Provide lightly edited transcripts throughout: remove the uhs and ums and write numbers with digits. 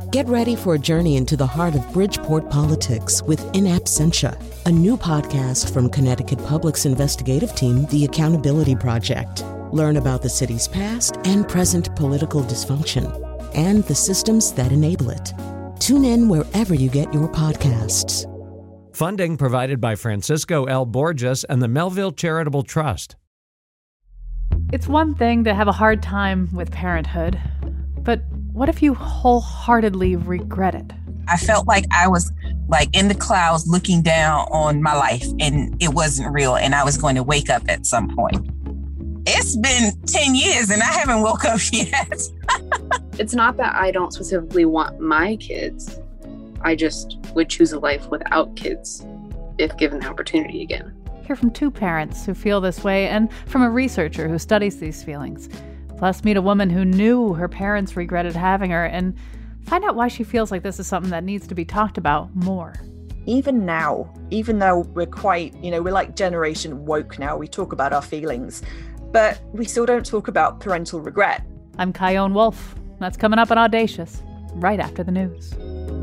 Get ready for a journey into the heart of Bridgeport politics with In Absentia, a new podcast from Connecticut Public's investigative team, The Accountability Project. Learn about the city's past and present political dysfunction and the systems that enable it. Tune in wherever you get your podcasts. Funding provided by Francisco L. Borges and the Melville Charitable Trust. It's one thing to have a hard time with parenthood, but what if you wholeheartedly regret it? I felt like I was in the clouds looking down on my life and it wasn't real and I was going to wake up at some point. It's been 10 years and I haven't woke up yet. It's not that I don't specifically want my kids. I just would choose a life without kids if given the opportunity again. Hear from two parents who feel this way and from a researcher who studies these feelings. Plus, meet a woman who knew her parents regretted having her and find out why she feels like this is something that needs to be talked about more. Even now, even though we're quite, we're like generation woke now, we talk about our feelings, but we still don't talk about parental regret. I'm Chion Wolf. That's coming up on Audacious, right after the news.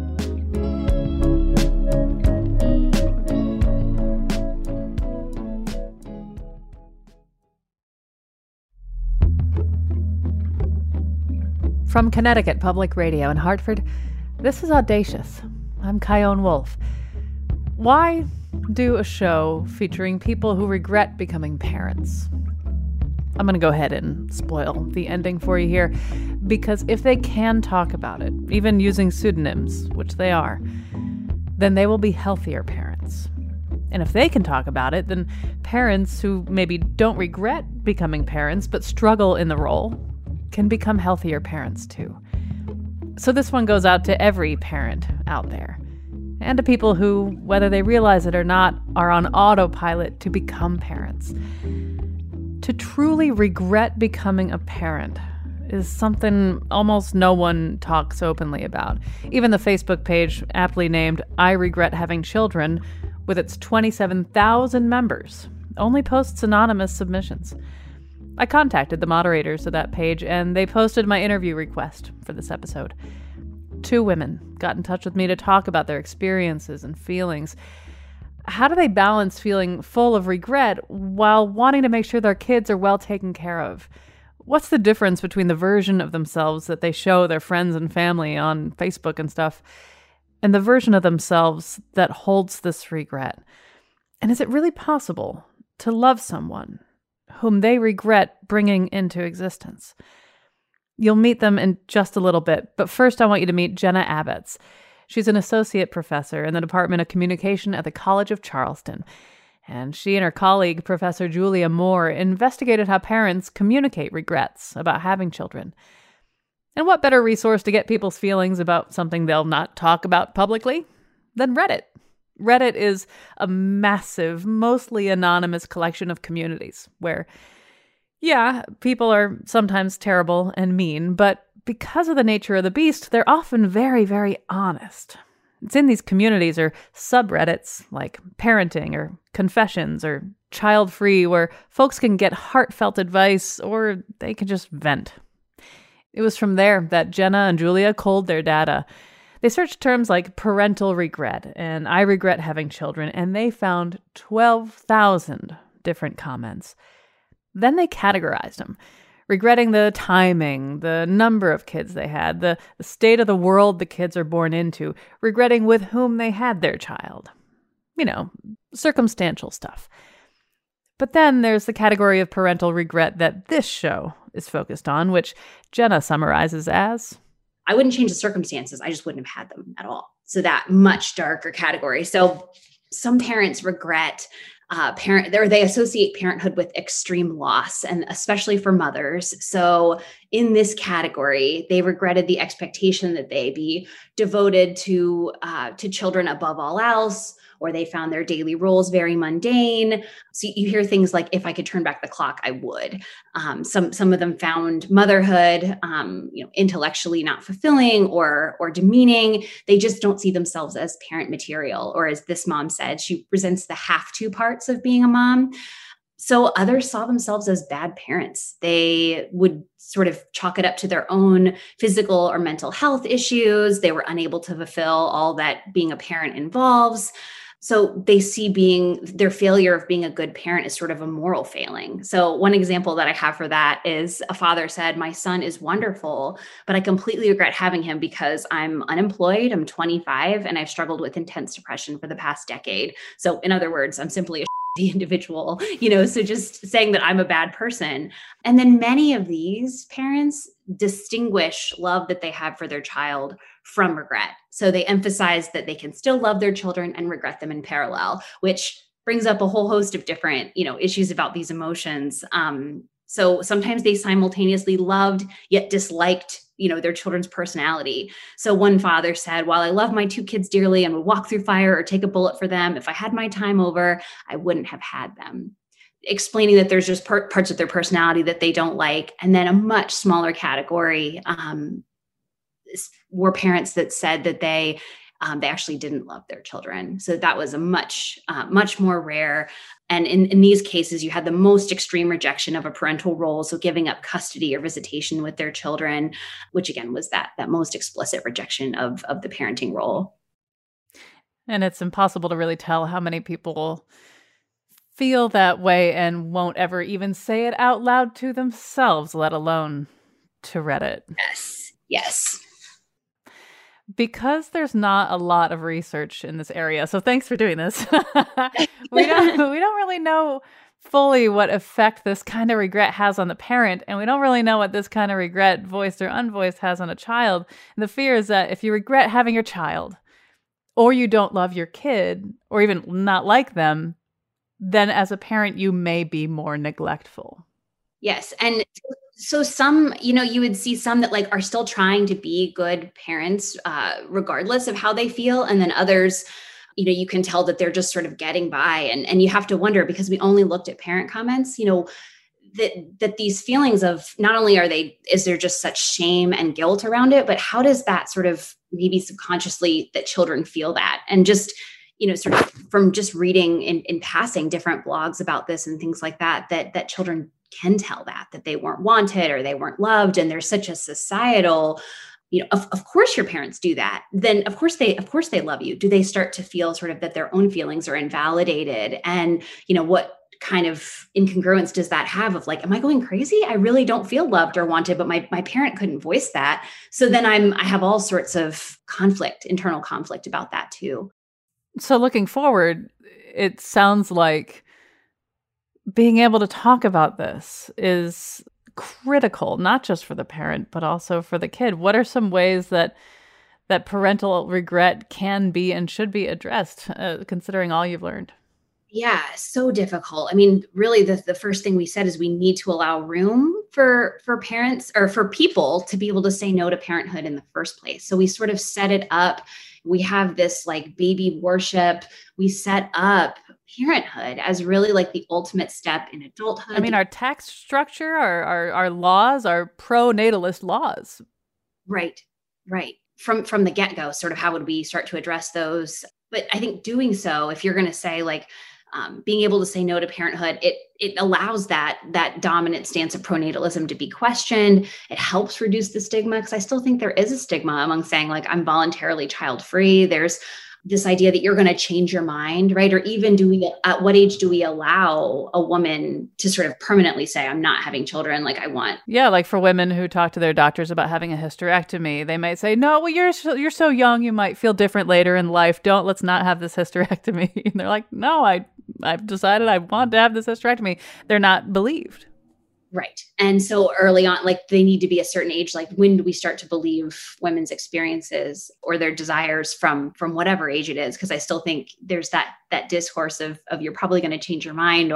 From Connecticut Public Radio in Hartford, this is Audacious. I'm Chion Wolf. Why do a show featuring people who regret becoming parents? I'm going to go ahead and spoil the ending for you here, because if they can talk about it, even using pseudonyms, which they are, then they will be healthier parents. And if they can talk about it, then parents who maybe don't regret becoming parents but struggle in the role can become healthier parents too. So this one goes out to every parent out there, and to people who, whether they realize it or not, are on autopilot to become parents. To truly regret becoming a parent is something almost no one talks openly about. Even the Facebook page aptly named I Regret Having Children, with its 27,000 members, only posts anonymous submissions. I contacted the moderators of that page, and they posted my interview request for this episode. Two women got in touch with me to talk about their experiences and feelings. How do they balance feeling full of regret while wanting to make sure their kids are well taken care of? What's the difference between the version of themselves that they show their friends and family on Facebook and stuff, and the version of themselves that holds this regret? And is it really possible to love someone whom they regret bringing into existence? You'll meet them in just a little bit, but first I want you to meet Jenna Abetz. She's an associate professor in the Department of Communication at the College of Charleston, and she and her colleague, Professor Julia Moore, investigated how parents communicate regrets about having children. And what better resource to get people's feelings about something they'll not talk about publicly than Reddit? Reddit is a massive, mostly anonymous collection of communities where, yeah, people are sometimes terrible and mean, but because of the nature of the beast, they're often very, very honest. It's in these communities or subreddits like parenting or confessions or child-free where folks can get heartfelt advice or they can just vent. It was from there that Jenna and Julia culled their data. They searched terms like parental regret and I regret having children, and they found 12,000 different comments. Then they categorized them, regretting the timing, the number of kids they had, the state of the world the kids are born into, regretting with whom they had their child. Circumstantial stuff. But then there's the category of parental regret that this show is focused on, which Jenna summarizes as, I wouldn't change the circumstances. I just wouldn't have had them at all. So that much darker category. So some parents regret they associate parenthood with extreme loss, and especially for mothers. So in this category, they regretted the expectation that they be devoted to children above all else, or they found their daily roles very mundane. So you hear things like, if I could turn back the clock, I would. Some of them found motherhood, intellectually not fulfilling or demeaning. They just don't see themselves as parent material, or as this mom said, she resents the have to parts of being a mom. So others saw themselves as bad parents. They would sort of chalk it up to their own physical or mental health issues. They were unable to fulfill all that being a parent involves. So they see their failure of being a good parent as sort of a moral failing. So one example that I have for that is a father said, "My son is wonderful, but I completely regret having him because I'm unemployed, I'm 25, and I've struggled with intense depression for the past decade." So in other words, I'm simply the individual, so just saying that I'm a bad person. And then many of these parents distinguish love that they have for their child from regret. So they emphasize that they can still love their children and regret them in parallel, which brings up a whole host of different, issues about these emotions. So sometimes they simultaneously loved yet disliked, their children's personality. So one father said, "While I love my two kids dearly and would walk through fire or take a bullet for them, if I had my time over, I wouldn't have had them." Explaining that there's just parts of their personality that they don't like. And then a much smaller category were parents that said that they actually didn't love their children. So that was a much more rare. And in these cases, you had the most extreme rejection of a parental role. So giving up custody or visitation with their children, which again was that most explicit rejection of the parenting role. And it's impossible to really tell how many people feel that way and won't ever even say it out loud to themselves, let alone to Reddit. Yes. Because there's not a lot of research in this area, so thanks for doing this. we don't really know fully what effect this kind of regret has on the parent, and we don't really know what this kind of regret, voiced or unvoiced, has on a child. And the fear is that if you regret having your child, or you don't love your kid, or even not like them, then as a parent, you may be more neglectful. Yes. And so some, you would see some that are still trying to be good parents, regardless of how they feel. And then others, you can tell that they're just sort of getting by. And you have to wonder, because we only looked at parent comments, that these feelings of not only is there just such shame and guilt around it, but how does that sort of maybe subconsciously that children feel that? And just, sort of from just reading in passing different blogs about this and things like that children can tell that they weren't wanted or they weren't loved. And there's such a societal, of course your parents do that. Then of course they love you. Do they start to feel sort of that their own feelings are invalidated? And, what kind of incongruence does that have of am I going crazy? I really don't feel loved or wanted, but my parent couldn't voice that. So then I have all sorts of internal conflict about that too. So looking forward, it sounds like being able to talk about this is critical, not just for the parent, but also for the kid. What are some ways that parental regret can be and should be addressed, considering all you've learned? Yeah, so difficult. I mean, really, the first thing we said is we need to allow room for parents or for people to be able to say no to parenthood in the first place. So we sort of set it up. We have this baby worship. We set up parenthood as really the ultimate step in adulthood. I mean, our tax structure, our laws are pro-natalist laws. Right. From the get-go, sort of how would we start to address those? But I think doing so, if you're going to say being able to say no to parenthood, it allows that dominant stance of pronatalism to be questioned. It helps reduce the stigma, because I still think there is a stigma among saying I'm voluntarily child-free. There's this idea that you're going to change your mind, right? Or even at what age do we allow a woman to sort of permanently say, I'm not having children, I want. Yeah, for women who talk to their doctors about having a hysterectomy, they might say, no, well, you're so young, you might feel different later in life. Let's not have this hysterectomy. And they're like, no, I've decided I want to have this hysterectomy. They're not believed. Right. And so early on, they need to be a certain age. When do we start to believe women's experiences or their desires from whatever age it is? Because I still think there's that discourse of you're probably going to change your mind,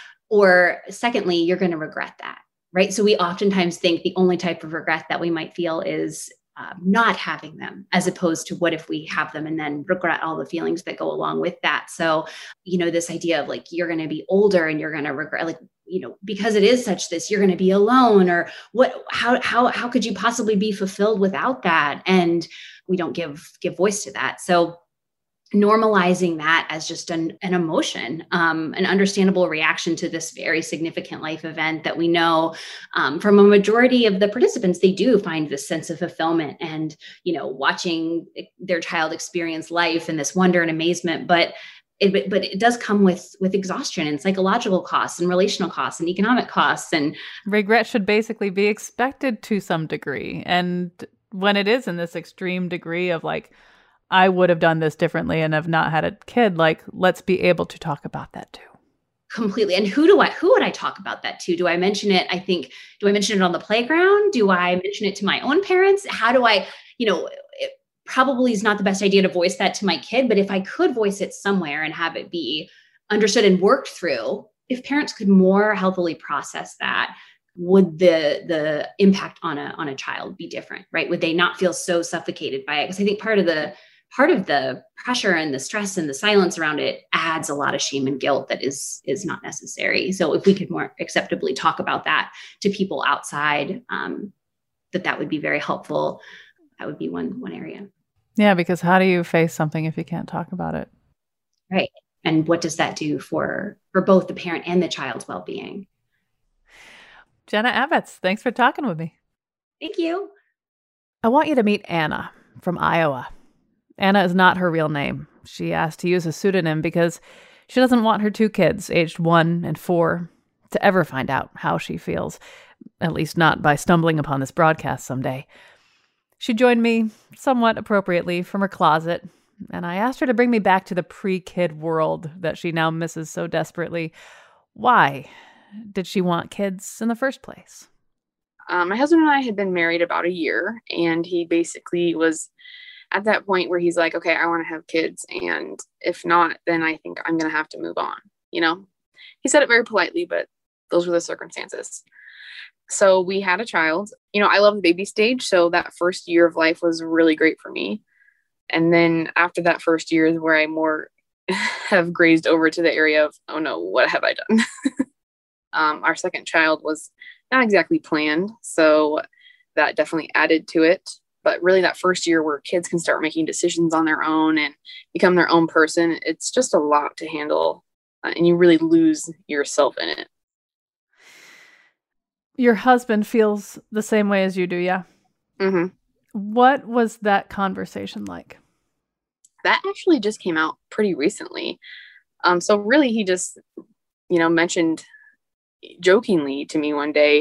or secondly, you're going to regret that. Right. So we oftentimes think the only type of regret that we might feel is not having them, as opposed to what if we have them and then regret all the feelings that go along with that. So, this idea of you're going to be older and you're going to regret, because it is such this, you're going to be alone, or how could you possibly be fulfilled without that? And we don't give voice to that. So normalizing that as just an emotion, an understandable reaction to this very significant life event that we know from a majority of the participants, they do find this sense of fulfillment and, watching their child experience life and this wonder and amazement. But it does come with exhaustion and psychological costs and relational costs and economic costs. And regret should basically be expected to some degree. And when it is in this extreme degree of like, I would have done this differently and have not had a kid, like, let's be able to talk about that too. Completely. And who would I talk about that to? Do I mention it? Do I mention it on the playground? Do I mention it to my own parents? How do I, it probably is not the best idea to voice that to my kid, but if I could voice it somewhere and have it be understood and worked through, if parents could more healthily process that, would the impact on a child be different, right? Would they not feel so suffocated by it? Because I think part of the pressure and the stress and the silence around it adds a lot of shame and guilt that is not necessary. So if we could more acceptably talk about that to people outside, that would be very helpful. That would be one area. Yeah, because how do you face something if you can't talk about it? Right. And what does that do for both the parent and the child's well-being? Jenna Abetz, thanks for talking with me. Thank you. I want you to meet Anna from Iowa. Anna is not her real name. She asked to use a pseudonym because she doesn't want her 2 kids, aged 1 and 4, to ever find out how she feels, at least not by stumbling upon this broadcast someday. She joined me, somewhat appropriately, from her closet, and I asked her to bring me back to the pre-kid world that she now misses so desperately. Why did she want kids in the first place? My husband and I had been married about a year, and he basically was at that point where he's like, okay, I want to have kids. And if not, then I think I'm going to have to move on. He said it very politely, but those were the circumstances. So we had a child. I love the baby stage. So that first year of life was really great for me. And then after that first year is where I more have grazed over to the area of, oh no, what have I done? Our second child was not exactly planned. So that definitely added to it. But really that first year where kids can start making decisions on their own and become their own person, it's just a lot to handle. And you really lose yourself in it. Your husband feels the same way as you do, yeah? Mm-hmm. What was that conversation like? That actually just came out pretty recently. So really he just, mentioned jokingly to me one day,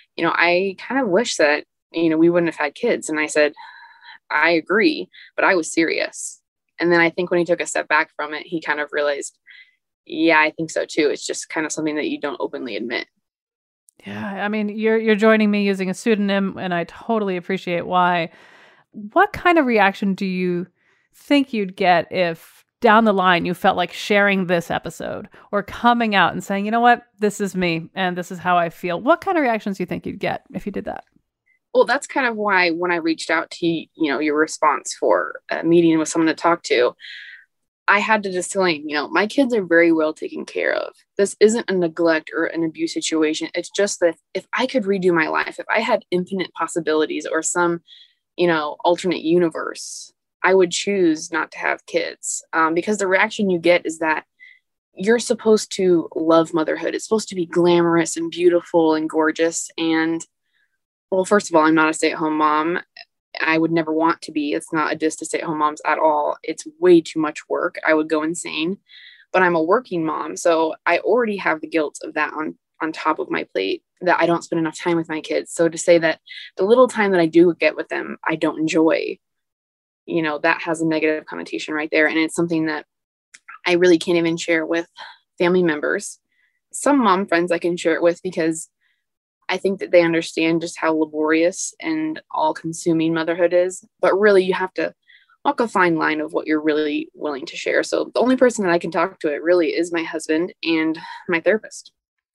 I kind of wish that, we wouldn't have had kids. And I said, I agree, but I was serious. And then I think when he took a step back from it, he kind of realized, yeah, I think so too. It's just kind of something that you don't openly admit. Yeah, I mean, you're joining me using a pseudonym, and I totally appreciate why. What kind of reaction do you think you'd get if down the line you felt like sharing this episode or coming out and saying, you know what, this is me and this is how I feel? What kind of reactions do you think you'd get if you did that? Well, that's kind of why when I reached out to your response for a meeting with someone to talk to, I had to disclaim, my kids are very well taken care of. This isn't a neglect or an abuse situation. It's just that if I could redo my life, if I had infinite possibilities or some, alternate universe, I would choose not to have kids. Because the reaction you get is that you're supposed to love motherhood. It's supposed to be glamorous and beautiful and gorgeous. And well, first of all, I'm not a stay-at-home mom. I would never want to be. It's not a diss to stay-at-home moms at all. It's way too much work. I would go insane. But I'm a working mom, so I already have the guilt of that on top of my plate, that I don't spend enough time with my kids. So to say that the little time that I do get with them, I don't enjoy, that has a negative connotation right there. And it's something that I really can't even share with family members. Some mom friends I can share it with because I think that they understand just how laborious and all-consuming motherhood is. But really, you have to walk a fine line of what you're really willing to share. So the only person that I can talk to it really is my husband and my therapist.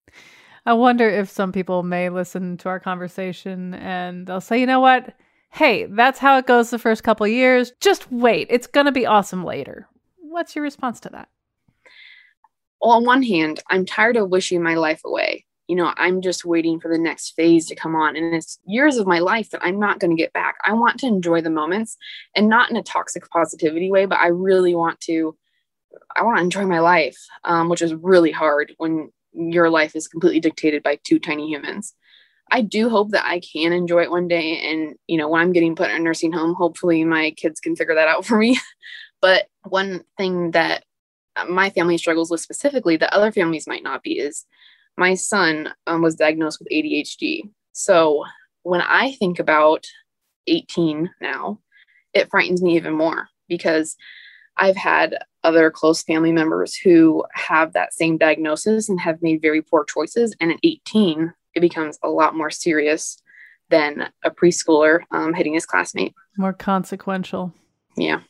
I wonder if some people may listen to our conversation and they'll say, you know what? Hey, that's how it goes the first couple of years. Just wait. It's going to be awesome later. What's your response to that? Well, on one hand, I'm tired of wishing my life away. I'm just waiting for the next phase to come on. And it's years of my life that I'm not going to get back. I want to enjoy the moments, and not in a toxic positivity way, but I really want to enjoy my life, which is really hard when your life is completely dictated by two tiny humans. I do hope that I can enjoy it one day. And, when I'm getting put in a nursing home, hopefully my kids can figure that out for me. But one thing that my family struggles with specifically that other families might not be is my son was diagnosed with ADHD. So when I think about 18 now, it frightens me even more, because I've had other close family members who have that same diagnosis and have made very poor choices. And at 18, it becomes a lot more serious than a preschooler hitting his classmate. More consequential. Yeah.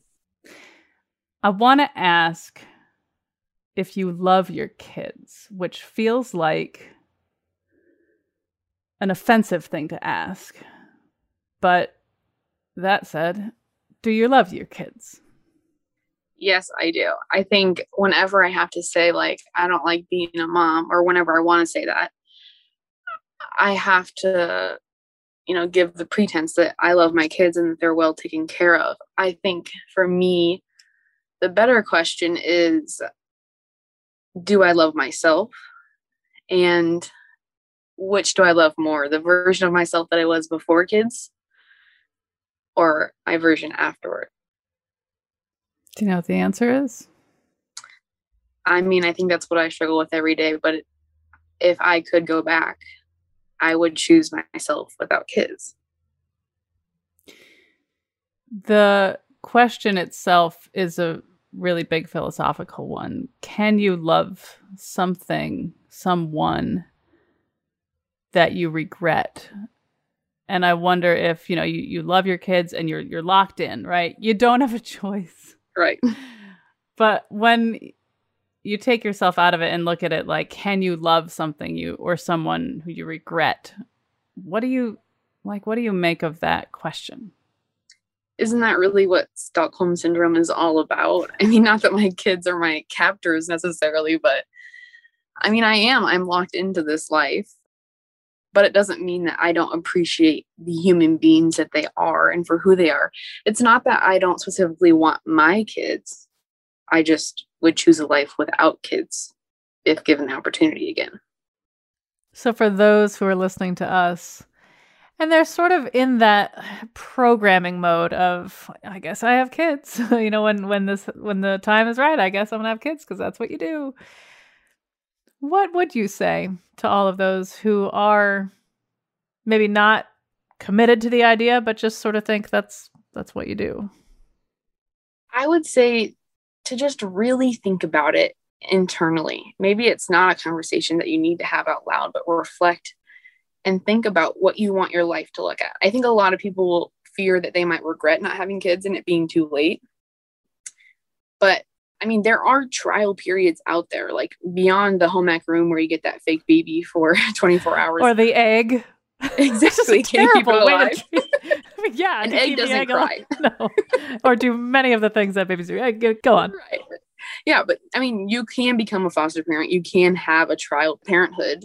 I want to ask if you love your kids, which feels like an offensive thing to ask. But that said, do you love your kids? Yes, I do. I think whenever I have to say, like, I don't like being a mom, or whenever I want to say that, I have to, give the pretense that I love my kids and that they're well taken care of. I think for me, the better question is, do I love myself? And which do I love more? The version of myself that I was before kids, or my version afterward? Do you know what the answer is? I mean, I think that's what I struggle with every day. But if I could go back, I would choose myself without kids. The question itself is a really big philosophical one. Can you love someone that you regret? And I wonder if, you love your kids and you're locked in, right? You don't have a choice. Right. But when you take yourself out of it and look at it like, can you love something or someone who you regret? What do you make of that question? Isn't that really what Stockholm Syndrome is all about? I mean, not that my kids are my captors necessarily, but I'm locked into this life, but it doesn't mean that I don't appreciate the human beings that they are and for who they are. It's not that I don't specifically want my kids. I just would choose a life without kids if given the opportunity again. So for those who are listening to us, and they're sort of in that programming mode of, I guess I have kids. When the time is right, I guess I'm gonna have kids because that's what you do. What would you say to all of those who are maybe not committed to the idea, but just sort of think that's what you do? I would say to just really think about it internally. Maybe it's not a conversation that you need to have out loud, but reflect and think about what you want your life to look at. I think a lot of people will fear that they might regret not having kids and it being too late. But there are trial periods out there, like beyond the home ec room where you get that fake baby for 24 hours. Or the egg. Exactly. Can you keep it alive? Yeah. An egg doesn't cry. No. Or do many of the things that babies do. Go on. Right. Yeah, but you can become a foster parent. You can have a trial parenthood.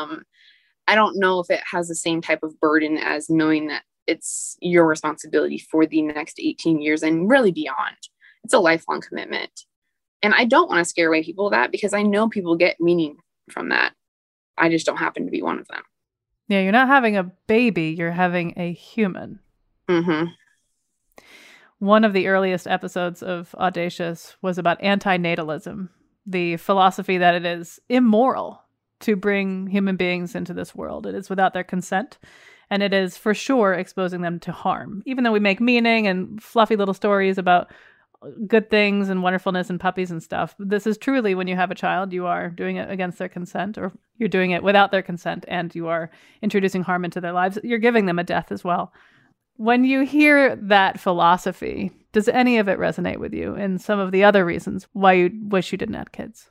I don't know if it has the same type of burden as knowing that it's your responsibility for the next 18 years and really beyond. It's a lifelong commitment. And I don't want to scare away people with that, because I know people get meaning from that. I just don't happen to be one of them. Yeah, you're not having a baby, you're having a human. Mm-hmm. One of the earliest episodes of Audacious was about antinatalism, the philosophy that it is immoral to bring human beings into this world. It is without their consent, and it is for sure exposing them to harm. Even though we make meaning and fluffy little stories about good things and wonderfulness and puppies and stuff, this is truly, when you have a child, you are doing it against their consent, or you're doing it without their consent, and you are introducing harm into their lives. You're giving them a death as well. When you hear that philosophy, does any of it resonate with you, and some of the other reasons why you wish you didn't have kids?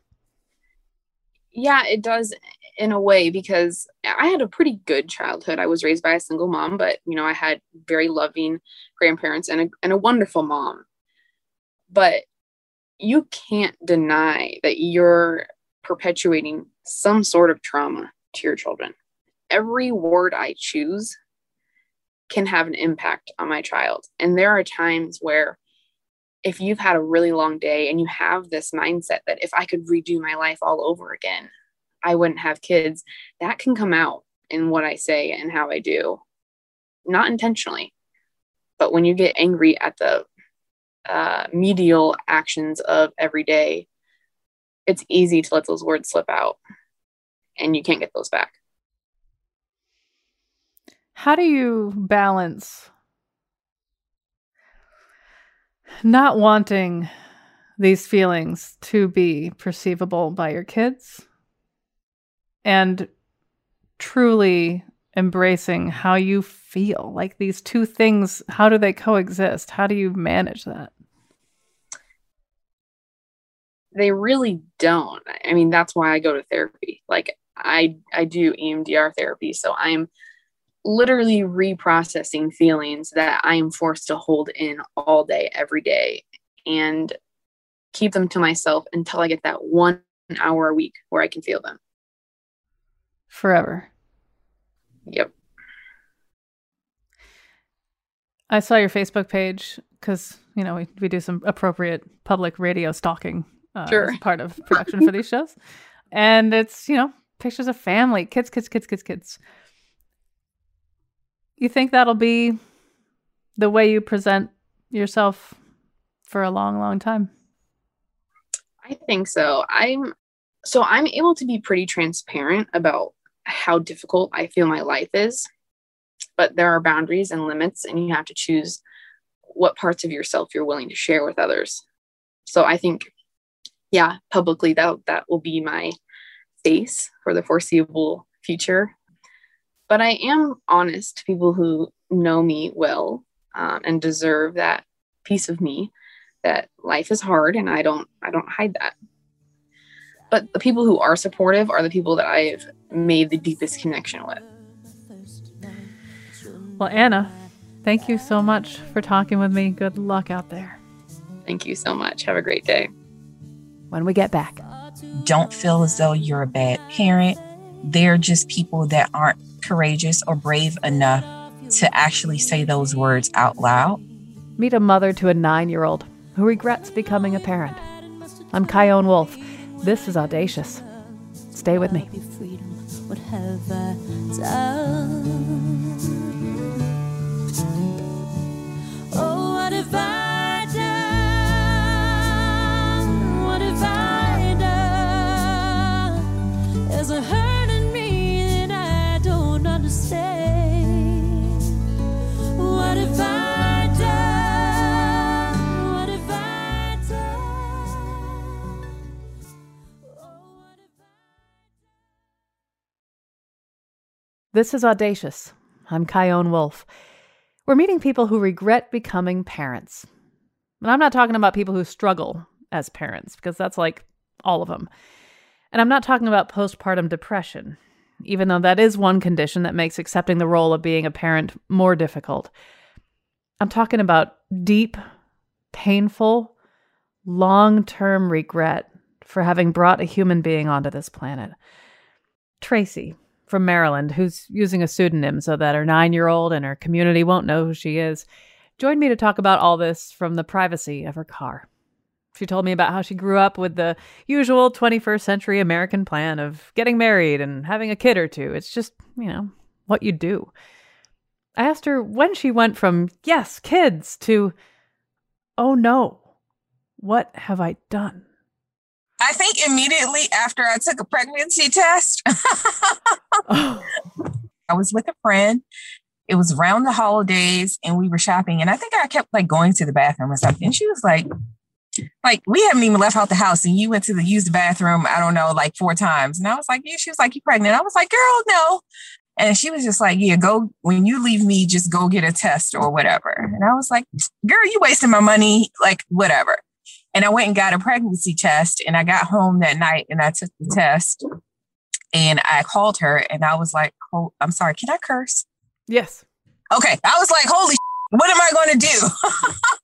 Yeah, it does in a way, because I had a pretty good childhood. I was raised by a single mom, but I had very loving grandparents and a wonderful mom. But you can't deny that you're perpetuating some sort of trauma to your children. Every word I choose can have an impact on my child. And there are times where if you've had a really long day and you have this mindset that if I could redo my life all over again, I wouldn't have kids, that can come out in what I say and how I do. Not intentionally, but when you get angry at the medial actions of every day, it's easy to let those words slip out and you can't get those back. How do you balance not wanting these feelings to be perceivable by your kids and truly embracing how you feel? Like these two things, how do they coexist? How do you manage that? They really don't. I mean, that's why I go to therapy. Like I do EMDR therapy. So I'm literally reprocessing feelings that I am forced to hold in all day, every day, and keep them to myself until I get that 1 hour a week where I can feel them. Forever. Yep. I saw your Facebook page because, you know, we do some appropriate public radio stalking Sure. as part of production for these shows. And it's, you know, pictures of family, kids. You think that'll be the way you present yourself for a long, long time? I think so. I'm able to be pretty transparent about how difficult I feel my life is, but there are boundaries and limits, and you have to choose what parts of yourself you're willing to share with others. So I think, yeah, publicly that will be my face for the foreseeable future. But I am honest to people who know me well and deserve that piece of me, that life is hard and I don't hide that. But the people who are supportive are the people that I've made the deepest connection with. Well, Anna, thank you so much for talking with me. Good luck out there. Thank you so much. Have a great day. When we get back. Don't feel as though you're a bad parent. They're just people that aren't courageous or brave enough to actually say those words out loud. Meet a mother to a 9-year-old who regrets becoming a parent. I'm Kyone Wolf. This is Audacious. Stay with me. What have I done? Oh, what have I done? What have I done? There's a hurt in me that I don't understand. What have I done? What have I done? Oh, what have I... This is Audacious. I'm Kyone Wolf. We're meeting people who regret becoming parents. And I'm not talking about people who struggle as parents, because that's like all of them. And I'm not talking about postpartum depression, even though that is one condition that makes accepting the role of being a parent more difficult. I'm talking about deep, painful, long-term regret for having brought a human being onto this planet. Tracy from Maryland, who's using a pseudonym so that her 9-year-old and her community won't know who she is, joined me to talk about all this from the privacy of her car. She told me about how she grew up with the usual 21st century American plan of getting married and having a kid or two. It's just, you know, what you do. I asked her when she went from, yes, kids, to, oh no, what have I done? I think immediately after I took a pregnancy test, I was with a friend. It was around the holidays and we were shopping. And I think I kept like going to the bathroom or something. And she was like, we haven't even left out the house and you went to use the bathroom, I don't know, like 4 times. And I was like, yeah, she was like, you pregnant? I was like, girl, no. And she was just like, yeah, go, when you leave me, just go get a test or whatever. And I was like, girl, you wasting my money, like whatever. And I went and got a pregnancy test and I got home that night and I took the test and I called her and I was like, oh, I'm sorry, can I curse? Yes. Okay. I was like, holy what am I going to do?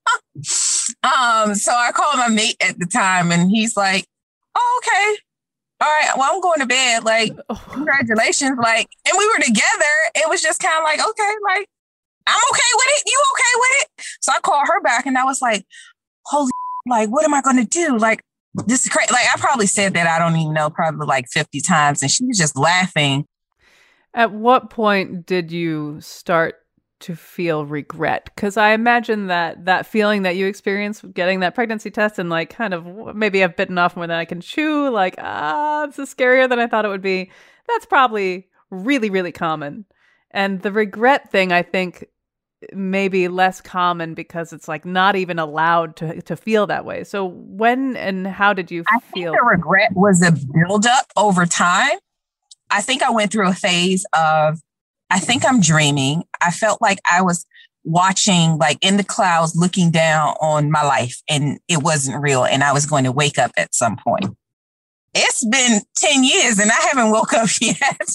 So I called my mate at the time and he's like, oh, okay. all right, well, I'm going to bed. Like, congratulations. Like, and we were together. It was just kind of like, okay, like, I'm okay with it. You okay with it? So I called her back and I was like, holy, like, what am I going to do? Like, this is crazy. Like, I probably said that, I don't even know, probably like 50 times. And she was just laughing. At what point did you start to feel regret? Because I imagine that feeling that you experienced getting that pregnancy test and like kind of maybe I've bitten off more than I can chew, like, this is scarier than I thought it would be. That's probably really, really common. And the regret thing, I think, maybe less common because it's like not even allowed to feel that way. So when and how did you feel? I think the regret was a buildup over time. I think I went through a phase of, I think I'm dreaming. I felt like I was watching, like in the clouds, looking down on my life, and it wasn't real. And I was going to wake up at some point. It's been 10 years and I haven't woke up yet.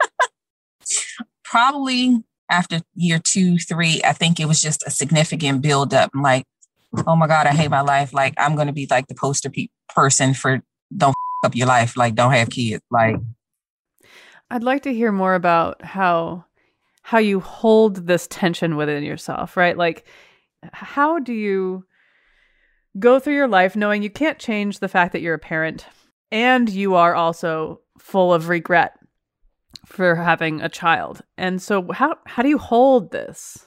Probably after year 2, 3, I think it was just a significant buildup. I'm like, oh my God, I hate my life. Like, I'm going to be like the poster person for don't up your life. Like, don't have kids. Like, I'd like to hear more about how you hold this tension within yourself, right? Like, how do you go through your life knowing you can't change the fact that you're a parent and you are also full of regret for having a child? And so how do you hold this?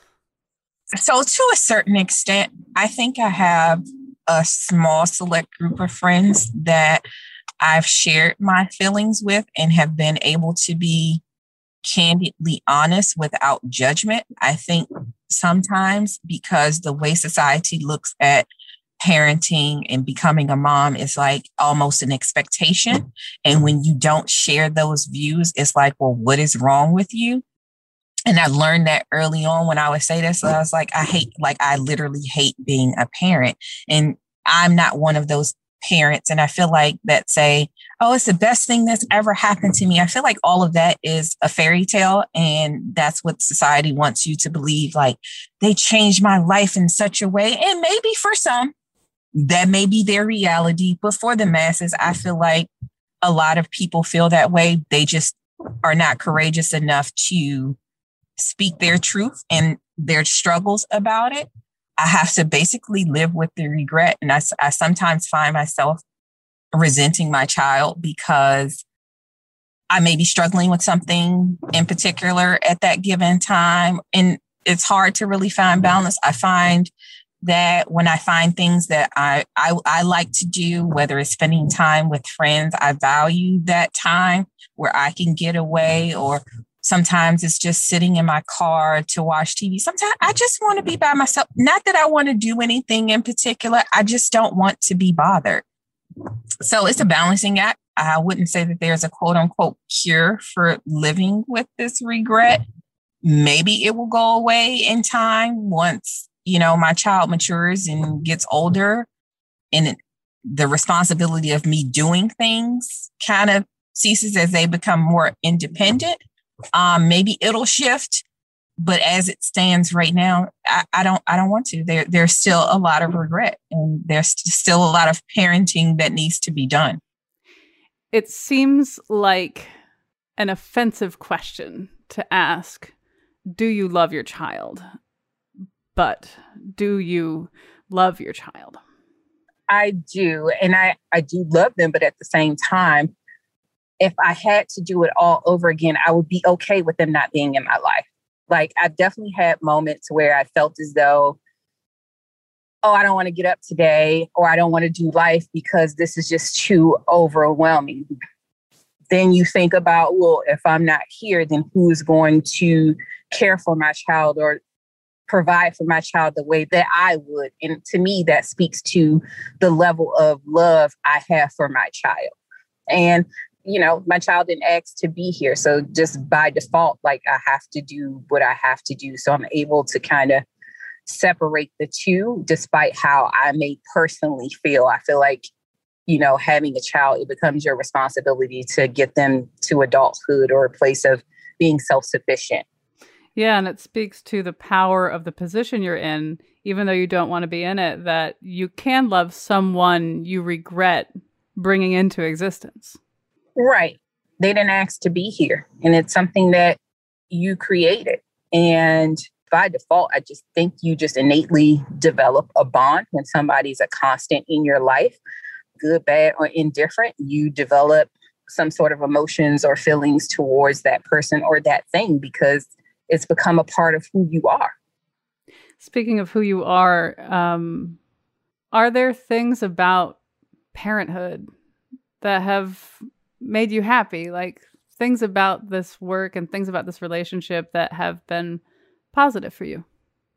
So to a certain extent, I think I have a small select group of friends that I've shared my feelings with and have been able to be candidly honest without judgment. I think sometimes because the way society looks at parenting and becoming a mom is like almost an expectation. And when you don't share those views, it's like, well, what is wrong with you? And I learned that early on when I would say this. So I was like, I literally hate being a parent. And I'm not one of those parents. And I feel like that say, oh, it's the best thing that's ever happened to me. I feel like all of that is a fairy tale. And that's what society wants you to believe. Like, they changed my life in such a way. And maybe for some, that may be their reality. But for the masses, I feel like a lot of people feel that way. They just are not courageous enough to speak their truth and their struggles about it. I have to basically live with the regret. And I sometimes find myself resenting my child because I may be struggling with something in particular at that given time. And it's hard to really find balance. I find that when I find things that I like to do, whether it's spending time with friends, I value that time where I can get away, or sometimes it's just sitting in my car to watch TV. Sometimes I just want to be by myself. Not that I want to do anything in particular. I just don't want to be bothered. So it's a balancing act. I wouldn't say that there's a quote unquote cure for living with this regret. Maybe it will go away in time once, my child matures and gets older, and the responsibility of me doing things kind of ceases as they become more independent. Maybe it'll shift, but as it stands right now, I don't want to. There's still a lot of regret, and there's still a lot of parenting that needs to be done. It seems like an offensive question to ask. Do you love your child? But do you love your child? I do. And I do love them. But at the same time, if I had to do it all over again, I would be okay with them not being in my life. Like, I've definitely had moments where I felt as though, oh, I don't want to get up today, or I don't want to do life because this is just too overwhelming. Then you think about, well, if I'm not here, then who's going to care for my child or provide for my child the way that I would? And to me, that speaks to the level of love I have for my child. And, my child didn't ask to be here. So just by default, like, I have to do what I have to do. So I'm able to kind of separate the two, despite how I may personally feel. I feel like, having a child, it becomes your responsibility to get them to adulthood or a place of being self-sufficient. Yeah, and it speaks to the power of the position you're in, even though you don't want to be in it, that you can love someone you regret bringing into existence. Right. They didn't ask to be here. And it's something that you created. And by default, I just think you just innately develop a bond when somebody's a constant in your life, good, bad, or indifferent. You develop some sort of emotions or feelings towards that person or that thing because it's become a part of who you are. Speaking of who you are there things about parenthood that have made you happy? Like things about this work and things about this relationship that have been positive for you?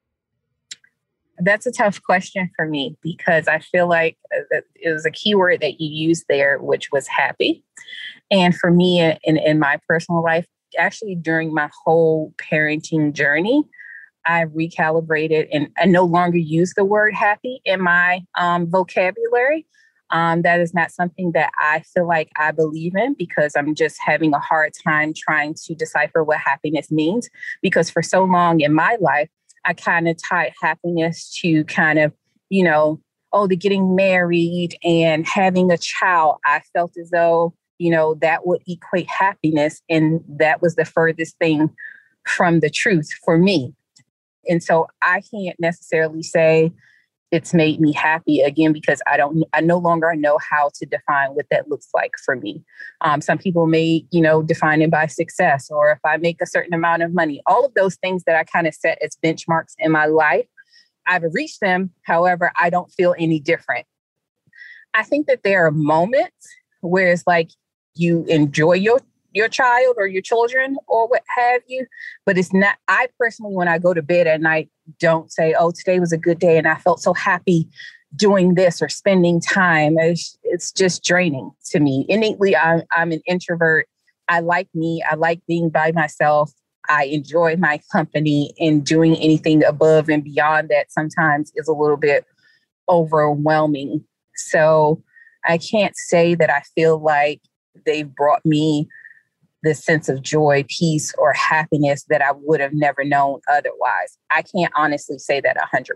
That's a tough question for me because I feel like it was a key word that you used there, which was happy. And for me in my personal life, actually during my whole parenting journey, I recalibrated and I no longer use the word happy in my vocabulary. That is not something that I feel like I believe in because I'm just having a hard time trying to decipher what happiness means. Because for so long in my life, I kind of tied happiness to kind of, the getting married and having a child. I felt as though, that would equate happiness. And that was the furthest thing from the truth for me. And so I can't necessarily say it's made me happy again, because I no longer know how to define what that looks like for me. Some people may, define it by success, or if I make a certain amount of money, all of those things that I kind of set as benchmarks in my life, I've reached them. However, I don't feel any different. I think that there are moments where it's like you enjoy your child or your children or what have you. But it's not, I personally, when I go to bed at night, don't say, oh, today was a good day and I felt so happy doing this or spending time. It's just draining to me. Innately, I'm an introvert. I like me. I like being by myself. I enjoy my company, and doing anything above and beyond that sometimes is a little bit overwhelming. So I can't say that I feel like they've brought me the sense of joy, peace, or happiness that I would have never known otherwise. I can't honestly say that 100%.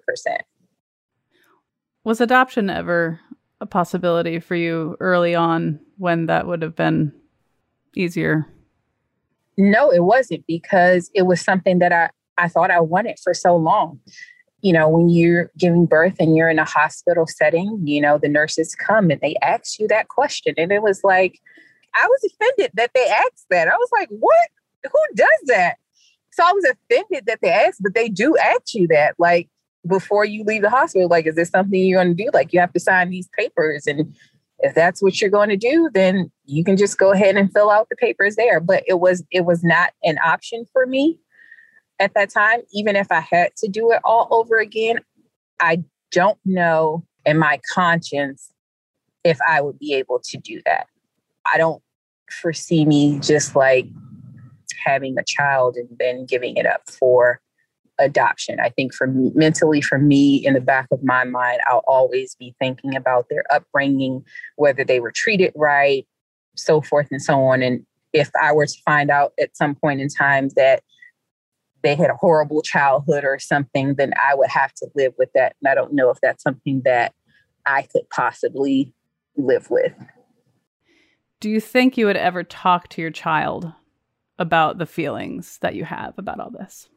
Was adoption ever a possibility for you early on when that would have been easier? No, it wasn't, because it was something that I thought I wanted for so long. When you're giving birth and you're in a hospital setting, the nurses come and they ask you that question. And it was like, I was offended that they asked that. I was like, what? Who does that? So I was offended that they asked, but they do ask you that. Like, before you leave the hospital, like, is this something you're going to do? Like, you have to sign these papers. And if that's what you're going to do, then you can just go ahead and fill out the papers there. But it was not an option for me at that time. Even if I had to do it all over again, I don't know in my conscience if I would be able to do that. I don't foresee me just like having a child and then giving it up for adoption. I think mentally for me, in the back of my mind, I'll always be thinking about their upbringing, whether they were treated right, so forth and so on. And if I were to find out at some point in time that they had a horrible childhood or something, then I would have to live with that. And I don't know if that's something that I could possibly live with. Do you think you would ever talk to your child about the feelings that you have about all this?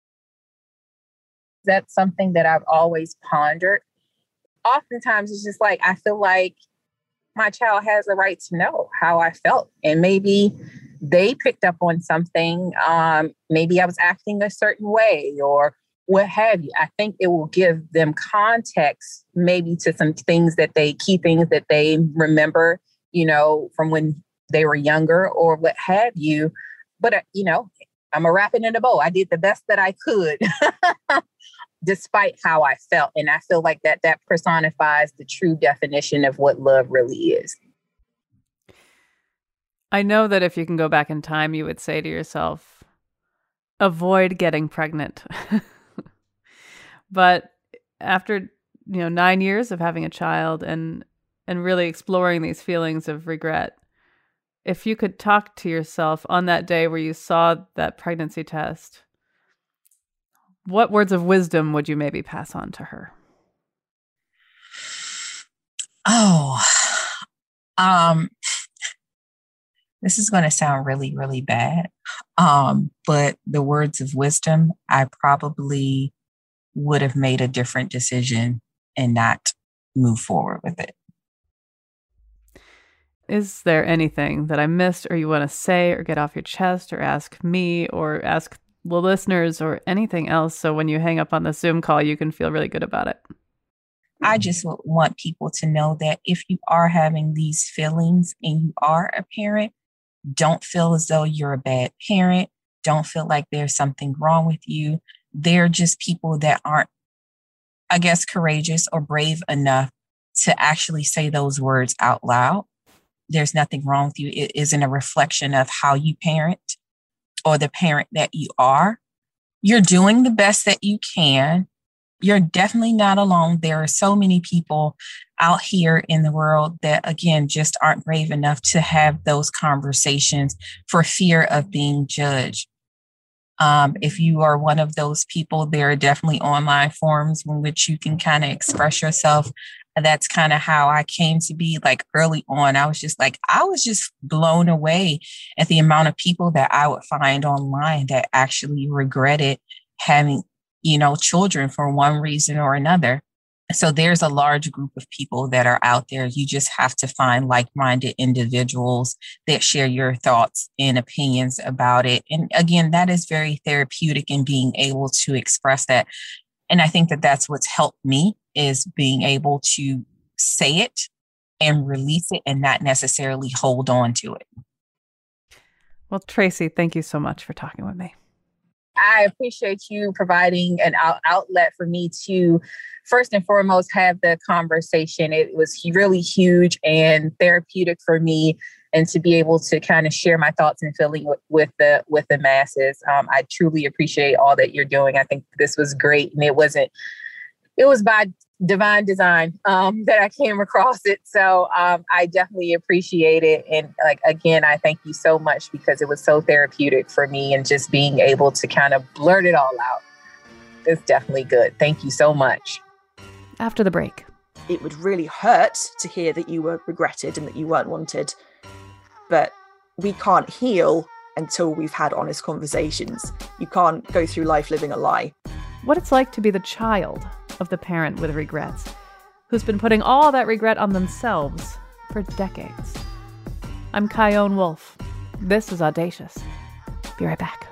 That's something that I've always pondered. Oftentimes it's just like, I feel like my child has a right to know how I felt. And maybe they picked up on something. Maybe I was acting a certain way or what have you. I think it will give them context, maybe to some key things that they remember, from when they were younger or what have you. But, I'm a wrap it in a bow. I did the best that I could, despite how I felt. And I feel like that personifies the true definition of what love really is. I know that if you can go back in time, you would say to yourself, avoid getting pregnant. But after, 9 years of having a child and really exploring these feelings of regret, if you could talk to yourself on that day where you saw that pregnancy test, what words of wisdom would you maybe pass on to her? Oh, This is going to sound really, really bad. But the words of wisdom, I probably would have made a different decision and not move forward with it. Is there anything that I missed or you want to say or get off your chest or ask me or ask the listeners or anything else so when you hang up on the Zoom call, you can feel really good about it? I just want people to know that if you are having these feelings and you are a parent, don't feel as though you're a bad parent. Don't feel like there's something wrong with you. They're just people that aren't, I guess, courageous or brave enough to actually say those words out loud. There's nothing wrong with you. It isn't a reflection of how you parent or the parent that you are. You're doing the best that you can. You're definitely not alone. There are so many people out here in the world that, again, just aren't brave enough to have those conversations for fear of being judged. If you are one of those people, there are definitely online forums in which you can kind of express yourself. That's kind of how I came to be. Like early on, I was just blown away at the amount of people that I would find online that actually regretted having, children for one reason or another. So there's a large group of people that are out there. You just have to find like-minded individuals that share your thoughts and opinions about it. And again, that is very therapeutic in being able to express that. And I think that that's what's helped me is being able to say it and release it and not necessarily hold on to it. Well, Tracy, thank you so much for talking with me. I appreciate you providing an outlet for me to, first and foremost, have the conversation. It was really huge and therapeutic for me, and to be able to kind of share my thoughts and feeling with the masses. I truly appreciate all that you're doing. I think this was great, and it was by divine design that I came across it. So I definitely appreciate it. And again, I thank you so much because it was so therapeutic for me, and just being able to kind of blurt it all out is definitely good. Thank you so much. After the break. It would really hurt to hear that you were regretted and that you weren't wanted. But we can't heal until we've had honest conversations. You can't go through life living a lie. What it's like to be the child of the parent with regrets, who's been putting all that regret on themselves for decades. I'm Chion Wolf. This is Audacious. Be right back.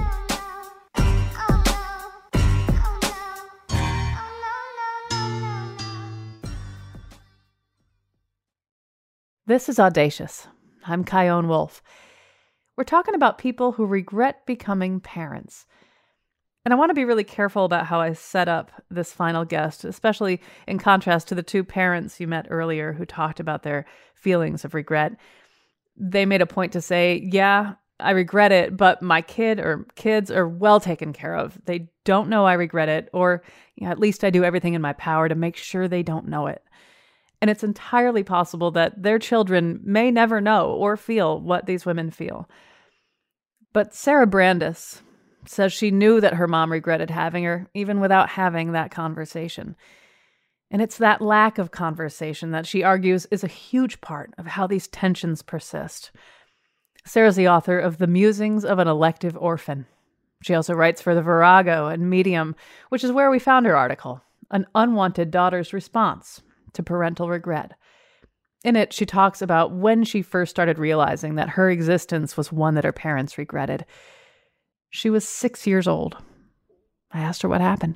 This is Audacious. I'm Chion Wolf. We're talking about people who regret becoming parents. And I want to be really careful about how I set up this final guest, especially in contrast to the two parents you met earlier who talked about their feelings of regret. They made a point to say, yeah, I regret it, but my kid or kids are well taken care of. They don't know I regret it, or at least I do everything in my power to make sure they don't know it. And it's entirely possible that their children may never know or feel what these women feel. But Sarah Brandis says she knew that her mom regretted having her, even without having that conversation. And it's that lack of conversation that she argues is a huge part of how these tensions persist. Sarah's the author of The Musings of an Elective Orphan. She also writes for The Virago and Medium, which is where we found her article, An Unwanted Daughter's Response to Parental Regret. In it, she talks about when she first started realizing that her existence was one that her parents regretted. She was 6 years old. I asked her what happened.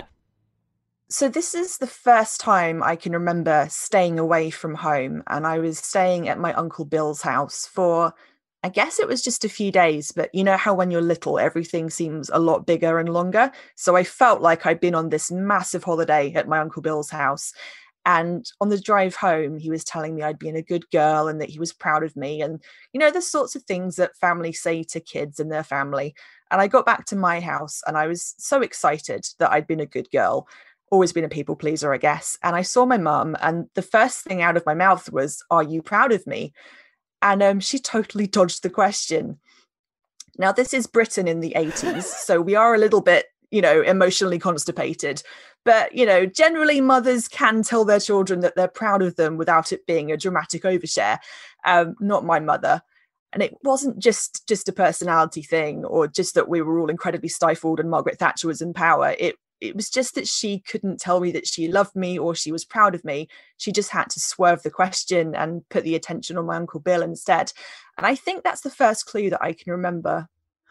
So this is the first time I can remember staying away from home, and I was staying at my Uncle Bill's house for, I guess it was just a few days, but you know how when you're little, everything seems a lot bigger and longer. So I felt like I'd been on this massive holiday at my Uncle Bill's house. And on the drive home, he was telling me I'd been a good girl and that he was proud of me. And, you know, the sorts of things that families say to kids and their family. And I got back to my house and I was so excited that I'd been a good girl. Always been a people pleaser, I guess. And I saw my mum, and the first thing out of my mouth was, "Are you proud of me?" And she totally dodged the question. Now, this is Britain in the 80s, so we are a little bit, emotionally constipated. But, generally mothers can tell their children that they're proud of them without it being a dramatic overshare. Not my mother. And it wasn't just a personality thing, or just that we were all incredibly stifled and Margaret Thatcher was in power. It was just that she couldn't tell me that she loved me or she was proud of me. She just had to swerve the question and put the attention on my Uncle Bill instead. And I think that's the first clue that I can remember.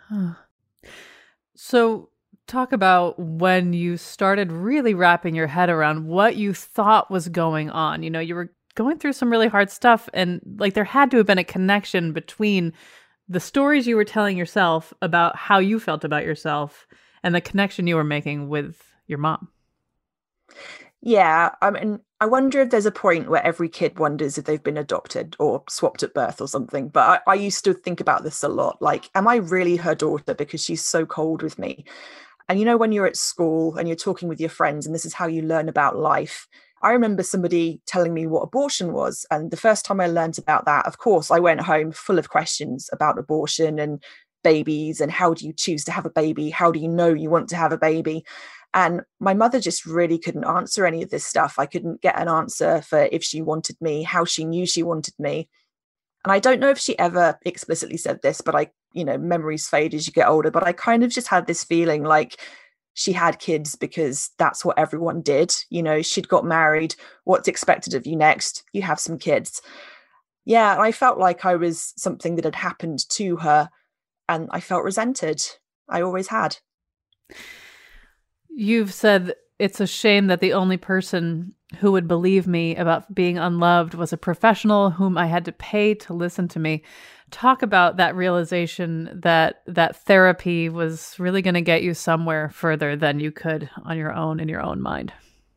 So talk about when you started really wrapping your head around what you thought was going on. You know, you were going through some really hard stuff, and like there had to have been a connection between the stories you were telling yourself about how you felt about yourself and the connection you were making with your mom. Yeah, I mean, I wonder if there's a point where every kid wonders if they've been adopted or swapped at birth or something. But I used to think about this a lot. Like, am I really her daughter because she's so cold with me? And you know, when you're at school and you're talking with your friends and this is how you learn about life, I remember somebody telling me what abortion was. And the first time I learned about that, of course, I went home full of questions about abortion and babies and how do you choose to have a baby? How do you know you want to have a baby? And my mother just really couldn't answer any of this stuff. I couldn't get an answer for if she wanted me, how she knew she wanted me. And I don't know if she ever explicitly said this, but memories fade as you get older. But I kind of just had this feeling like she had kids because that's what everyone did. You know, she'd got married. What's expected of you next? You have some kids. Yeah, I felt like I was something that had happened to her, and I felt resented. I always had. You've said it's a shame that the only person who would believe me about being unloved was a professional whom I had to pay to listen to me. Talk about that realization that therapy was really going to get you somewhere further than you could on your own in your own mind.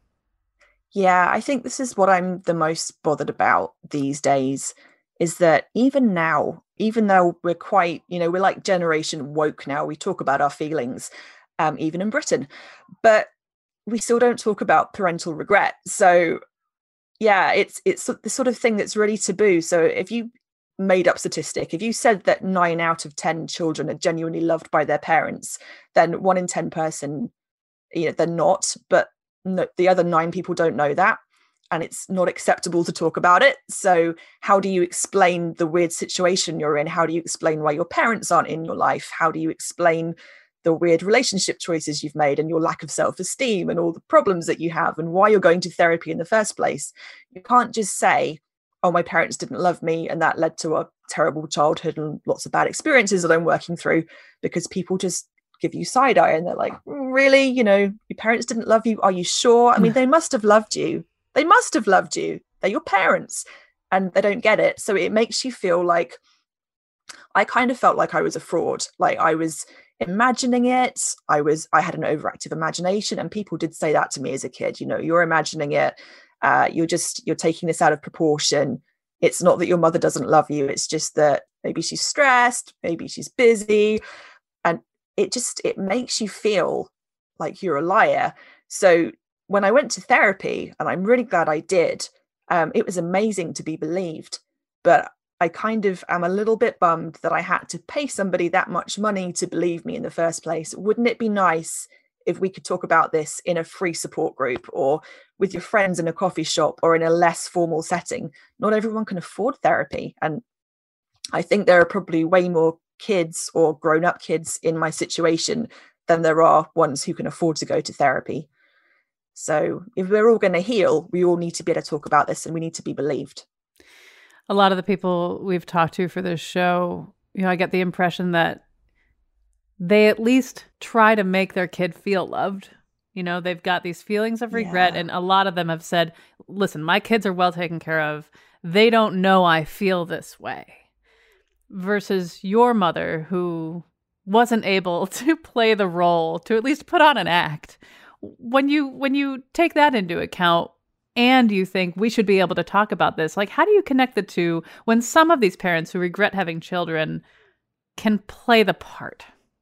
Yeah, I think this is what I'm the most bothered about these days, is that even now, even though we're quite, we're like generation woke now, we talk about our feelings, even in Britain, but we still don't talk about parental regret. So yeah, it's the sort of thing that's really taboo. So if you made up statistic, if you said that 9 out of 10 children are genuinely loved by their parents, then 1 in 10 person, they're not, but no, the other 9 people don't know that. And it's not acceptable to talk about it. So how do you explain the weird situation you're in? How do you explain why your parents aren't in your life? How do you explain the weird relationship choices you've made and your lack of self-esteem and all the problems that you have and why you're going to therapy in the first place? You can't just say, oh, my parents didn't love me and that led to a terrible childhood and lots of bad experiences that I'm working through, because people just give you side eye and they're like, really? Your parents didn't love you? Are you sure? I mean, they must have loved you. They must have loved you. They're your parents, and they don't get it. So it makes you feel like, I kind of felt like I was a fraud. Like I was imagining it. I had an overactive imagination, and people did say that to me as a kid. You're imagining it. You're taking this out of proportion. It's not that your mother doesn't love you. It's just that maybe she's stressed, maybe she's busy. And it makes you feel like you're a liar. So when I went to therapy, and I'm really glad I did, it was amazing to be believed. But I kind of am a little bit bummed that I had to pay somebody that much money to believe me in the first place. Wouldn't it be nice if we could talk about this in a free support group or with your friends in a coffee shop or in a less formal setting? Not everyone can afford therapy. And I think there are probably way more kids or grown-up kids in my situation than there are ones who can afford to go to therapy. So if we're all going to heal, we all need to be able to talk about this, and we need to be believed. A lot of the people we've talked to for this show, I get the impression that they at least try to make their kid feel loved. They've got these feelings of regret, and a lot of them have said, listen, my kids are well taken care of. They don't know I feel this way. Versus your mother, who wasn't able to play the role, to at least put on an act. When you take that into account, and you think we should be able to talk about this, like, how do you connect the two when some of these parents who regret having children can play the part?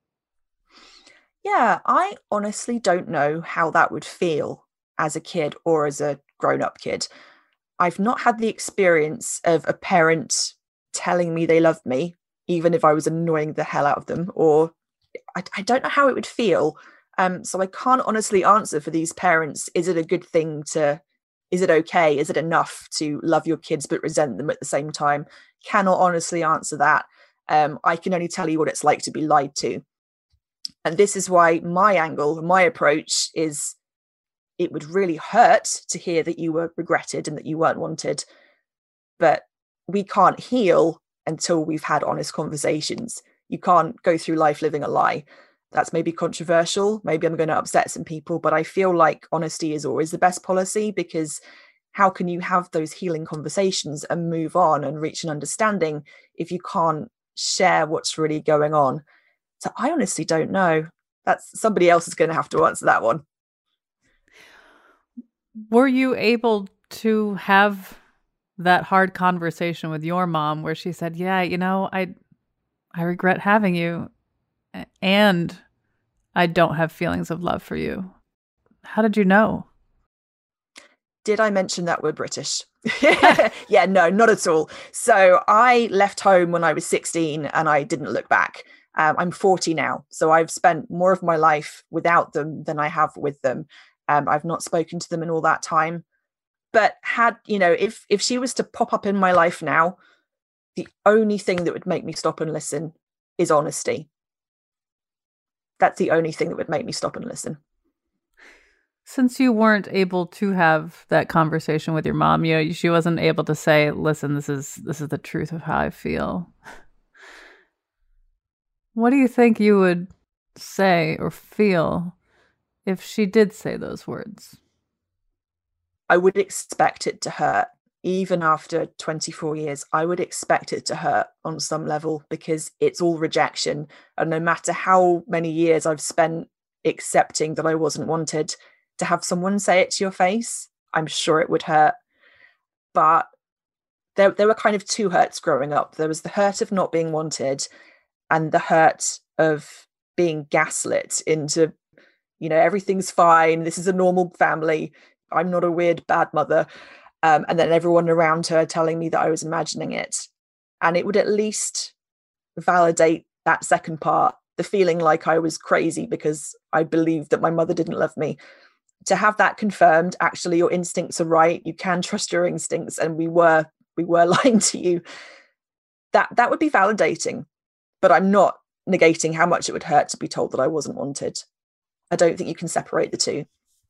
Yeah, I honestly don't know how that would feel as a kid or as a grown-up kid. I've not had the experience of a parent telling me they loved me, even if I was annoying the hell out of them, or I don't know how it would feel. So I can't honestly answer for these parents. Is it a good thing is it okay? Is it enough to love your kids but resent them at the same time? Cannot honestly answer that. I can only tell you what it's like to be lied to. And this is why my angle, my approach is, it would really hurt to hear that you were regretted and that you weren't wanted. But we can't heal until we've had honest conversations. You can't go through life living a lie. That's maybe controversial. Maybe I'm going to upset some people, but I feel like honesty is always the best policy, because how can you have those healing conversations and move on and reach an understanding if you can't share what's really going on? So I honestly don't know. That's somebody else is going to have to answer that one. Were you able to have that hard conversation with your mom where she said, yeah, you know, I regret having you and I don't have feelings of love for you? How did you know? Did I mention that we're British? Yeah, no, not at all. So I left home when I was 16 and I didn't look back. I'm 40 now. So I've spent more of my life without them than I have with them. I've not spoken to them in all that time. But if she was to pop up in my life now, the only thing that would make me stop and listen is honesty. That's the only thing that would make me stop and listen. Since you weren't able to have that conversation with your mom, she wasn't able to say, listen, this is the truth of how I feel. What do you think you would say or feel if she did say those words? I would expect it to hurt. Even after 24 years, I would expect it to hurt on some level, because it's all rejection. And no matter how many years I've spent accepting that I wasn't wanted, to have someone say it to your face, I'm sure it would hurt. But there were kind of two hurts growing up. There was the hurt of not being wanted and the hurt of being gaslit into, everything's fine. This is a normal family. I'm not a weird bad mother. And then everyone around her telling me that I was imagining it. And it would at least validate that second part, the feeling like I was crazy because I believed that my mother didn't love me. To have that confirmed, actually, your instincts are right. You can trust your instincts. And we were lying to you. That would be validating. But I'm not negating how much it would hurt to be told that I wasn't wanted. I don't think you can separate the two.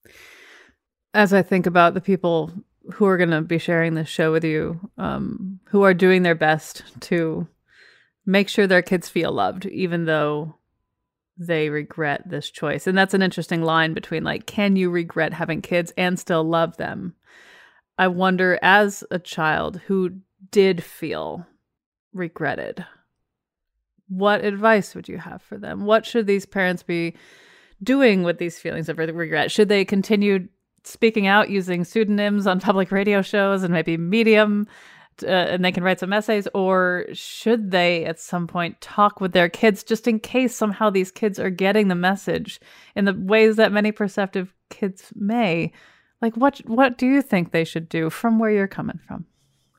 As I think about the people who are going to be sharing this show with you, who are doing their best to make sure their kids feel loved, even though they regret this choice. And that's an interesting line between, like, can you regret having kids and still love them? I wonder, as a child who did feel regretted, what advice would you have for them? What should these parents be doing with these feelings of regret? Should they continue speaking out using pseudonyms on public radio shows and maybe Medium, and they can write some essays? Or should they at some point talk with their kids, just in case somehow these kids are getting the message in the ways that many perceptive kids may? Like, what do you think they should do from where you're coming from?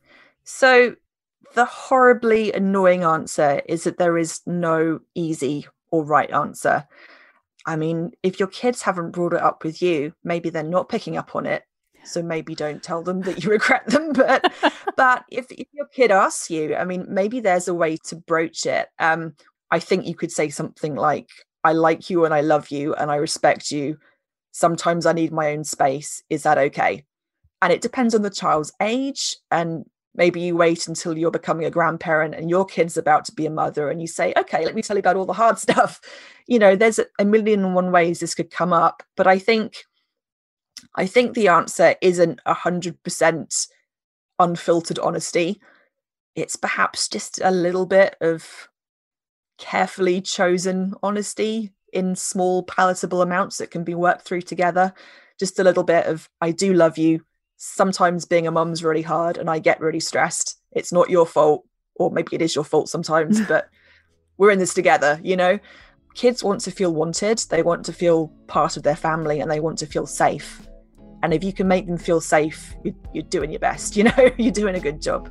So the horribly annoying answer is that there is no easy or right answer. I mean, if your kids haven't brought it up with you, maybe they're not picking up on it. So maybe don't tell them that you regret them. But if your kid asks you, I mean, maybe there's a way to broach it. I think you could say something like, I like you and I love you and I respect you. Sometimes I need my own space. Is that okay? And it depends on the child's age. And maybe you wait until you're becoming a grandparent and your kid's about to be a mother and you say, okay, let me tell you about all the hard stuff. There's a million and one ways this could come up. But I think the answer isn't 100% unfiltered honesty. It's perhaps just a little bit of carefully chosen honesty in small palatable amounts that can be worked through together. Just a little bit of, I do love you. Sometimes being a mum's really hard and I get really stressed. It's not your fault, or maybe it is your fault sometimes, but we're in this together, Kids want to feel wanted. They want to feel part of their family and they want to feel safe. And if you can make them feel safe, you're doing your best, you're doing a good job.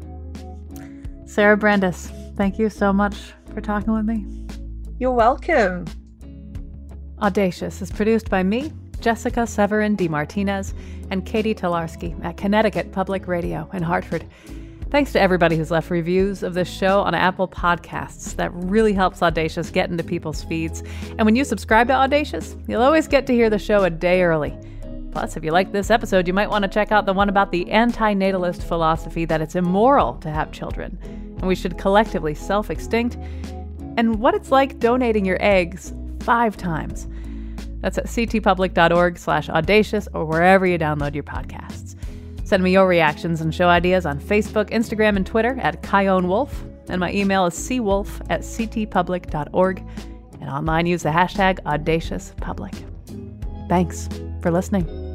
Sarah Brandes, thank you so much for talking with me. You're welcome. Audacious is produced by me, Jessica Severin DeMartinez, and Katie Tolarski at Connecticut Public Radio in Hartford. Thanks to everybody who's left reviews of this show on Apple Podcasts. That really helps Audacious get into people's feeds. And when you subscribe to Audacious, you'll always get to hear the show a day early. Plus, if you like this episode, you might want to check out the one about the anti-natalist philosophy that it's immoral to have children, and we should collectively self-extinct, and what it's like donating your eggs 5 times. That's at ctpublic.org/audacious or wherever you download your podcasts. Send me your reactions and show ideas on Facebook, Instagram, and Twitter at Chion Wolf, and my email is cwolf@ctpublic.org, and online use the hashtag AudaciousPublic. Thanks for listening.